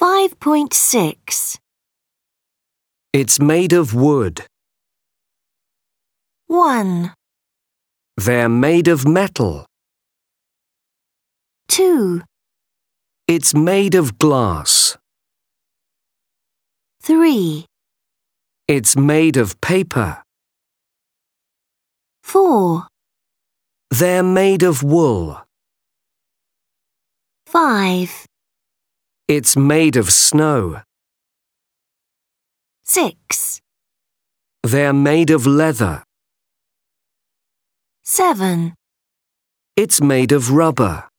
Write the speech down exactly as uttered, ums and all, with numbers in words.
five point six. It's made of wood. one, They're made of metal. two, It's made of glass. three, It's made of paper. four, They're made of wool. five, It's made of snow. six, They're made of leather. seven. It's made of rubber.